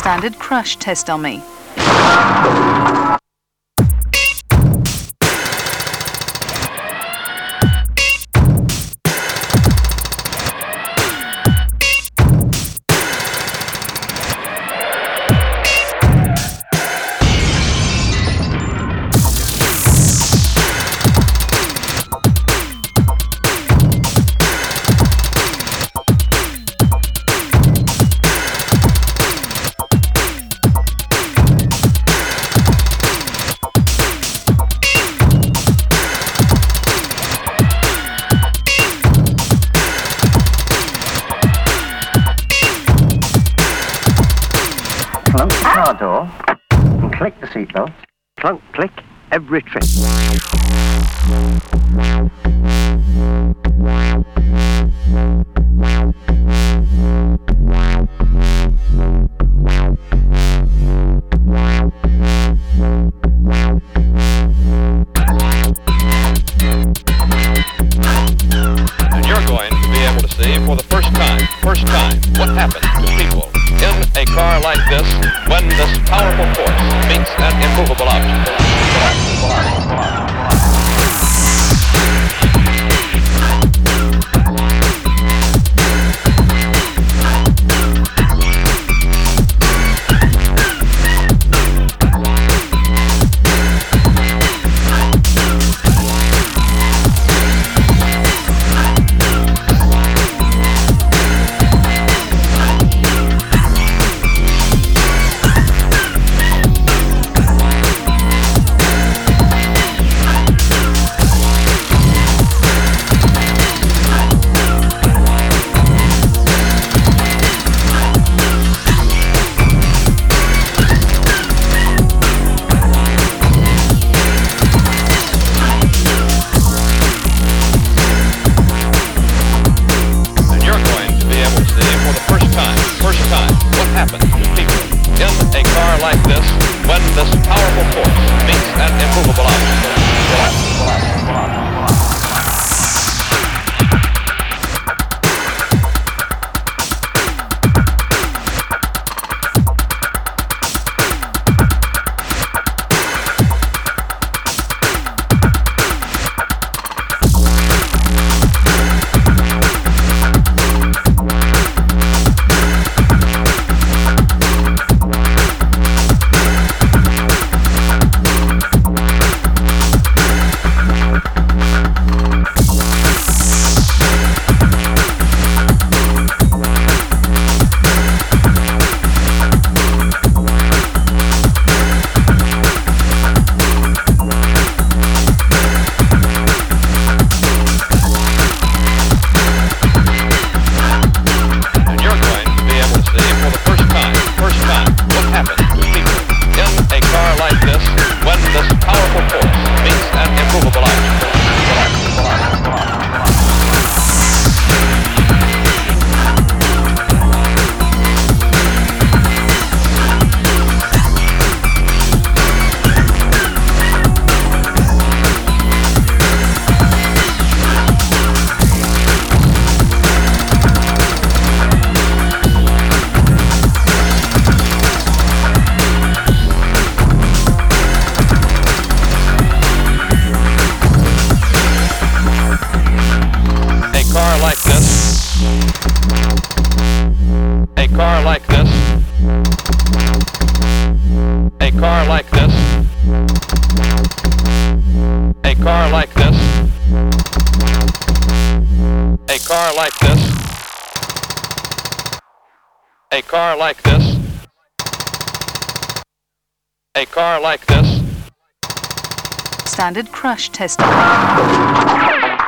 Standard crash test dummy. Clunk the car door and click the seatbelt. Clunk, click, every trip. And you're going to be able to see for the first time, what happens to people in a car like this when this powerful force meets an immovable object. What happens to people in a car like this when this powerful force meets an immovable object? A car like this, a car like this, a car like this, a car like this, a car like this, a car like this. Standard crash test dummy.